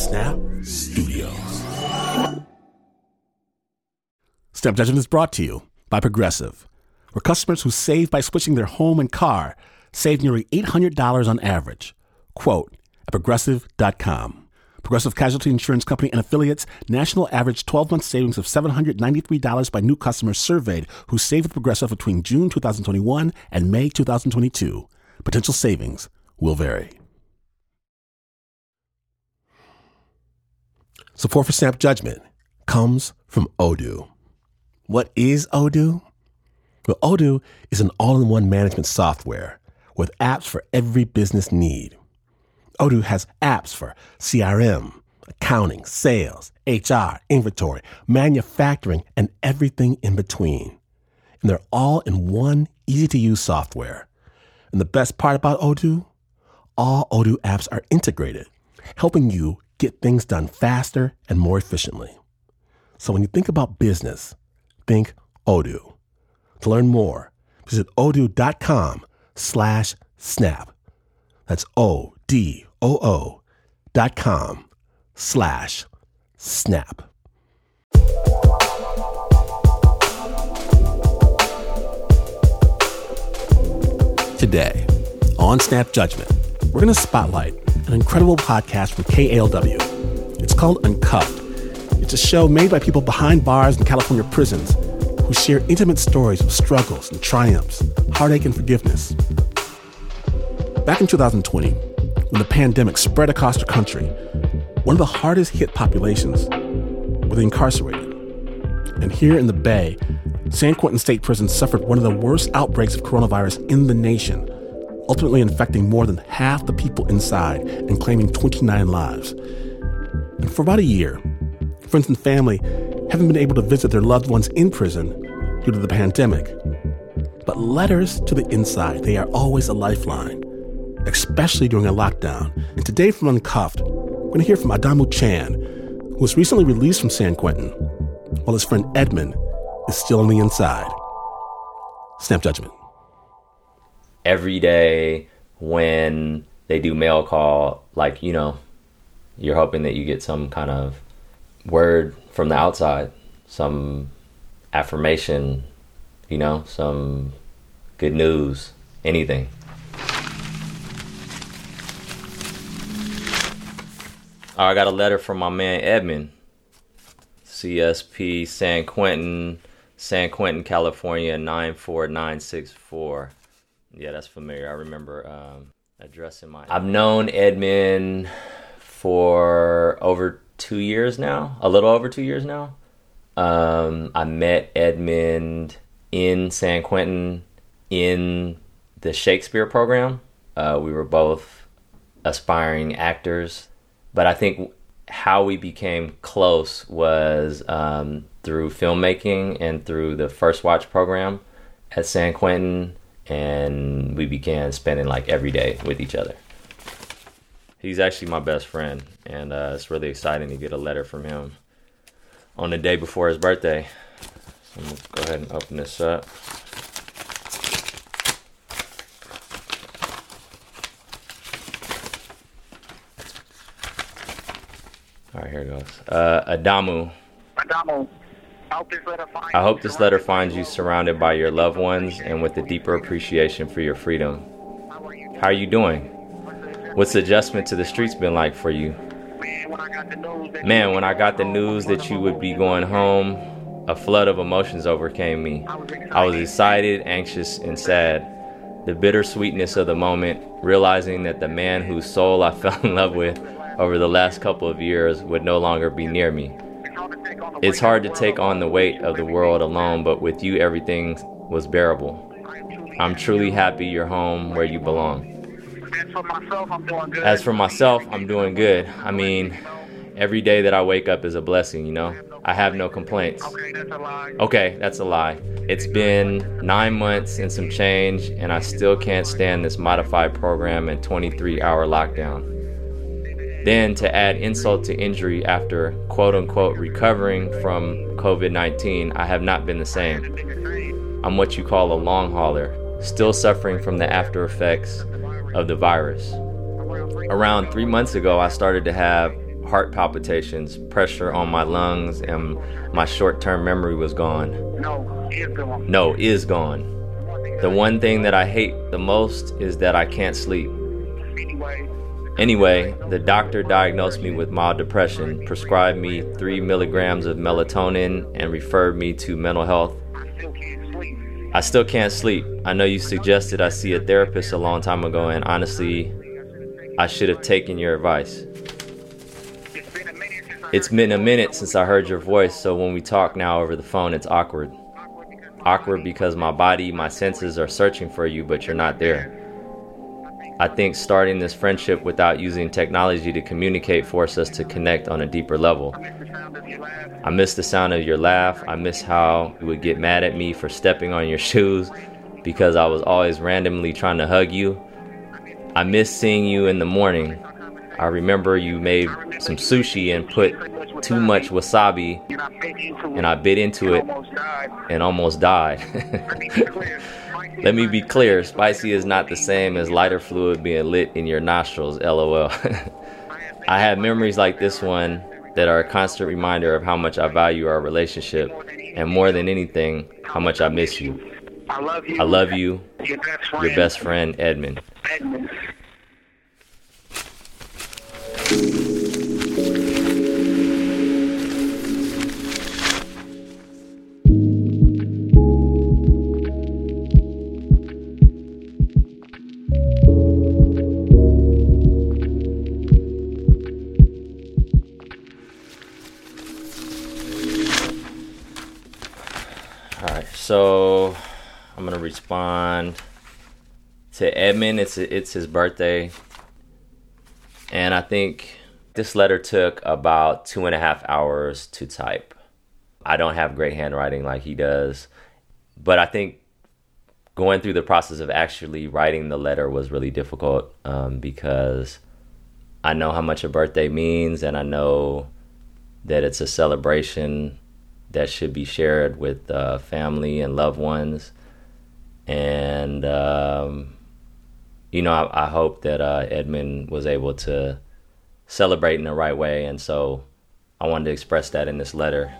Snap Studios. Snap Judgment is brought to you by Progressive, where customers who save by switching their home and car save nearly $800 on average. Quote at Progressive.com. Progressive Casualty Insurance Company and affiliates, national average 12-month savings of $793 by new customers surveyed who saved with Progressive between June 2021 and May 2022. Potential savings will vary. Support for Snap Judgment comes from Odoo. What is Odoo? Well, Odoo is an all-in-one management software with apps for every business need. Odoo has apps for CRM, accounting, sales, HR, inventory, manufacturing, and everything in between. And they're all in one easy-to-use software. And the best part about Odoo? All Odoo apps are integrated, helping you get things done faster and more efficiently. So when you think about business, think Odoo. To learn more, visit odoo.com/snap. That's ODOO.com/snap. Today, on Snap Judgment, we're going to spotlight an incredible podcast from KALW. It's called Uncuffed. It's a show made by people behind bars in California prisons who share intimate stories of struggles and triumphs, heartache and forgiveness. Back in 2020, when the pandemic spread across the country, one of the hardest hit populations were the incarcerated. And here in the Bay, San Quentin State Prison suffered one of the worst outbreaks of coronavirus in the nation, ultimately infecting more than half the people inside and claiming 29 lives. And for about a year, friends and family haven't been able to visit their loved ones in prison due to the pandemic. But letters to the inside, they are always a lifeline, especially during a lockdown. And today from Uncuffed, we're going to hear from Adamu Chan, who was recently released from San Quentin, while his friend Edmund is still on the inside. Snap Judgment. Every day when they do mail call, like, you know, you're hoping that you get some kind of word from the outside, some affirmation, you know, some good news, anything. I got a letter from my man Edmund, CSP San Quentin, California 94964. Yeah, that's familiar. I remember addressing my... I've known Edmund for over 2 years now, a little over 2 years now. I met Edmund in San Quentin in the Shakespeare program. We were both aspiring actors, but I think how we became close was through filmmaking and through the First Watch program at San Quentin, and we began spending like every day with each other. He's actually my best friend, and it's really exciting to get a letter from him on the day before his birthday. So I'm going to go ahead and open this up. All right, here it goes. Adamu. I hope this letter finds you surrounded by your loved ones and with a deeper appreciation for your freedom. How are you doing? What's the adjustment to the streets been like for you? Man, when I got the news that you would be going home, a flood of emotions overcame me. I was excited, anxious, and sad. The bittersweetness of the moment, realizing that the man whose soul I fell in love with over the last couple of years would no longer be near me. It's hard to take on the weight of the world alone, but with you, everything was bearable. I'm truly happy you're home where you belong. As for myself, I'm doing good. I mean, every day that I wake up is a blessing, you know? I have no complaints. Okay, that's a lie. It's been 9 months and some change, and I still can't stand this modified program and 23-hour lockdown. Then, to add insult to injury, after quote-unquote recovering from COVID-19, I have not been the same. I'm what you call a long hauler, still suffering from the after effects of the virus. Around 3 months ago, I started to have heart palpitations, pressure on my lungs, and my short-term memory was gone. No, is gone. The one thing that I hate the most is that I can't sleep. Anyway, the doctor diagnosed me with mild depression, prescribed me 3 milligrams of melatonin, and referred me to mental health. I still can't sleep. I know you suggested I see a therapist a long time ago, and honestly, I should have taken your advice. It's been a minute since I heard your voice, so when we talk now over the phone, it's awkward. Awkward because my body, my senses are searching for you, but you're not there. I think starting this friendship without using technology to communicate forced us to connect on a deeper level. I miss the sound of your laugh. I miss how you would get mad at me for stepping on your shoes because I was always randomly trying to hug you. I miss seeing you in the morning. I remember you made some sushi and put too much wasabi, and I bit into it and almost died. Let me be clear, spicy is not the same as lighter fluid being lit in your nostrils, LOL. I have memories like this one that are a constant reminder of how much I value our relationship, and more than anything, how much I miss you. I love you. Your best friend, Edmund. So I'm gonna respond to Edmund. It's his birthday, and I think this letter took about 2.5 hours to type. I don't have great handwriting like he does, but I think going through the process of actually writing the letter was really difficult because I know how much a birthday means, and I know that it's a celebration that should be shared with family and loved ones. And, I hope that Edmund was able to celebrate in the right way. And so I wanted to express that in this letter.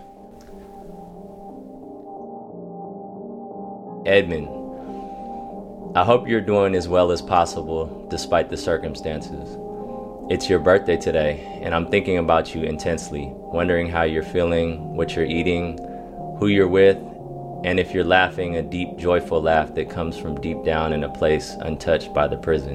Edmund, I hope you're doing as well as possible despite the circumstances. It's your birthday today, and I'm thinking about you intensely, wondering how you're feeling, what you're eating, who you're with, and if you're laughing a deep, joyful laugh that comes from deep down in a place untouched by the prison.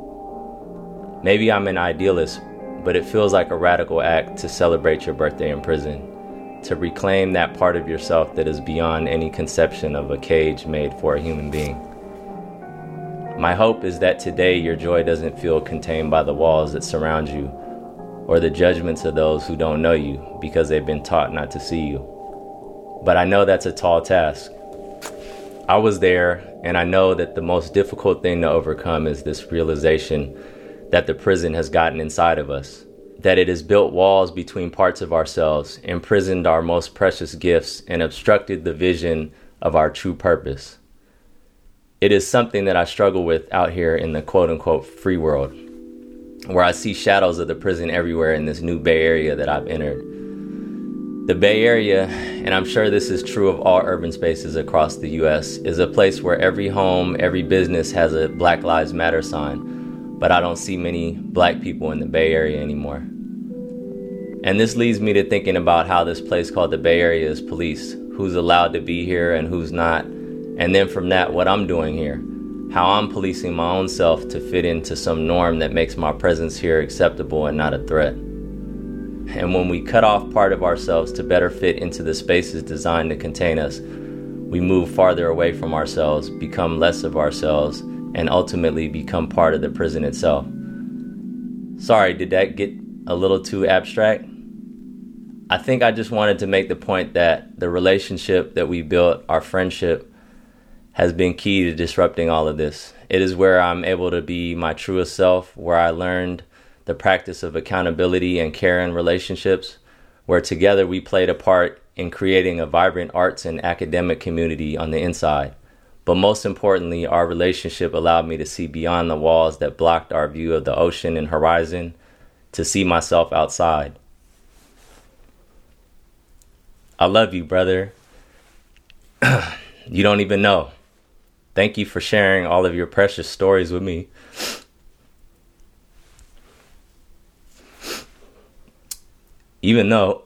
Maybe I'm an idealist, but it feels like a radical act to celebrate your birthday in prison, to reclaim that part of yourself that is beyond any conception of a cage made for a human being. My hope is that today your joy doesn't feel contained by the walls that surround you or the judgments of those who don't know you because they've been taught not to see you. But I know that's a tall task. I was there, and I know that the most difficult thing to overcome is this realization that the prison has gotten inside of us, that it has built walls between parts of ourselves, imprisoned our most precious gifts, and obstructed the vision of our true purpose. It is something that I struggle with out here in the quote-unquote free world, where I see shadows of the prison everywhere in this new Bay Area that I've entered. The Bay Area, and I'm sure this is true of all urban spaces across the U.S., is a place where every home, every business has a Black Lives Matter sign, but I don't see many Black people in the Bay Area anymore. And this leads me to thinking about how this place called the Bay Area is policed, who's allowed to be here and who's not. And then from that, what I'm doing here, how I'm policing my own self to fit into some norm that makes my presence here acceptable and not a threat. And when we cut off part of ourselves to better fit into the spaces designed to contain us, we move farther away from ourselves, become less of ourselves, and ultimately become part of the prison itself. Sorry, did that get a little too abstract? I think I just wanted to make the point that the relationship that we built, our friendship, has been key to disrupting all of this. It is where I'm able to be my truest self, where I learned the practice of accountability and care in relationships, where together we played a part in creating a vibrant arts and academic community on the inside. But most importantly, our relationship allowed me to see beyond the walls that blocked our view of the ocean and horizon, to see myself outside. I love you, brother. You don't even know. Thank you for sharing all of your precious stories with me. Even though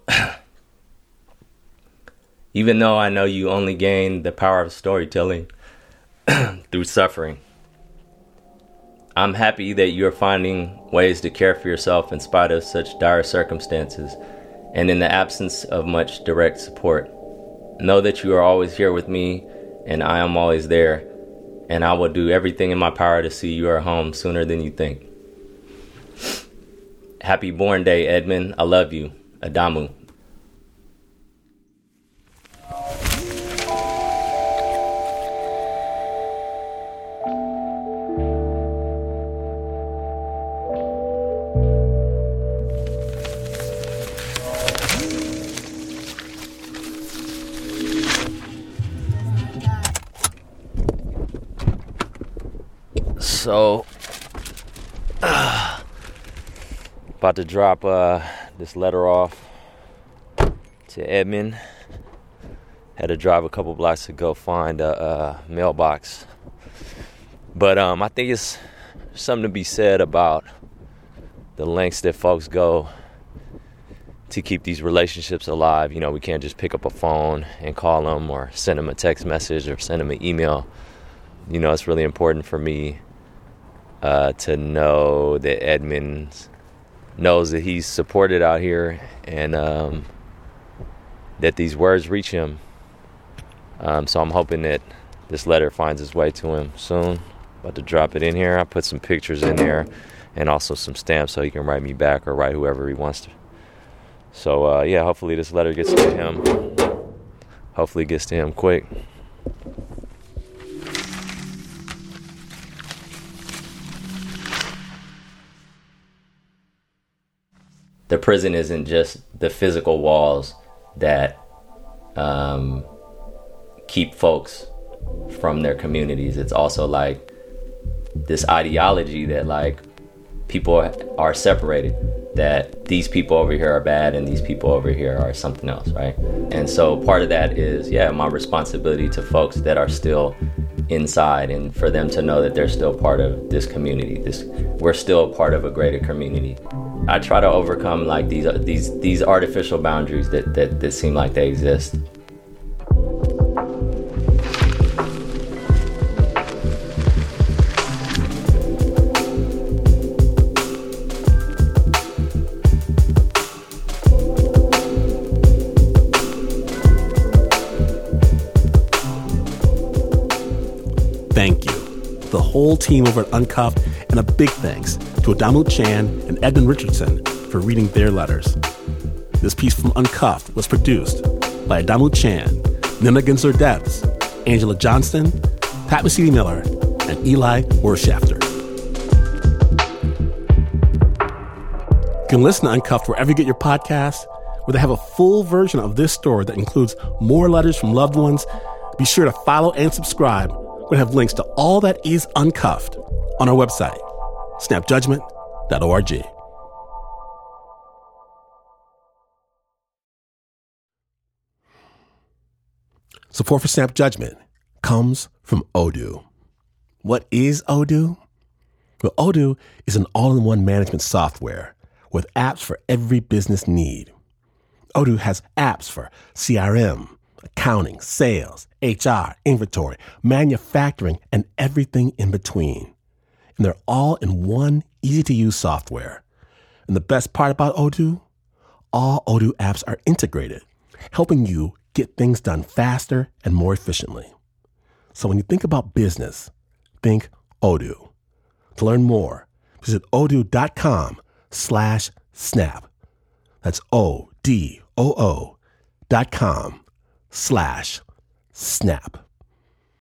I know you only gain the power of storytelling through suffering. I'm happy that you're finding ways to care for yourself in spite of such dire circumstances and in the absence of much direct support. Know that you are always here with me, and I am always there, and I will do everything in my power to see you are home sooner than you think. Happy born day, Edmund. I love you. Adamu. So, about to drop this letter off to Edmund. Had to drive a couple blocks to go find a mailbox. But I think it's something to be said about the lengths that folks go to keep these relationships alive. You know, we can't just pick up a phone and call them or send them a text message or send them an email. You know, it's really important for me to know that Edmund knows that he's supported out here and that these words reach him. So I'm hoping that this letter finds its way to him soon. About to drop it in here. I put some pictures in there and also some stamps so he can write me back or write whoever he wants to. So yeah, hopefully this letter gets to him. Hopefully it gets to him quick. The prison isn't just the physical walls that keep folks from their communities. It's also like this ideology that like people are separated, that these people over here are bad and these people over here are something else, right? And so part of that is, my responsibility to folks that are still inside, and for them to know that they're still part of this community. We're still part of a greater community. I try to overcome like these artificial boundaries that seem like they exist. Thank you, the whole team over at Uncuffed, and a big thanks to Adamu Chan and Edmund Richardson for reading their letters. This piece from Uncuffed was produced by Adamu Chan, Nina Ginsler-Debs, Angela Johnston, Pat Mesiti-Miller, and Eli Wershafter. You can listen to Uncuffed wherever you get your podcasts, where they have a full version of this story that includes more letters from loved ones. Be sure to follow and subscribe. We have links to all that is Uncuffed on our website, snapjudgment.org. Support for Snap Judgment comes from Odoo. What is Odoo? Well, Odoo is an all-in-one management software with apps for every business need. Odoo has apps for CRM, accounting, sales, HR, inventory, manufacturing, and everything in between. And they're all in one easy-to-use software. And the best part about Odoo? All Odoo apps are integrated, helping you get things done faster and more efficiently. So when you think about business, think Odoo. To learn more, visit odoo.com/snap. That's ODOO.com/snap.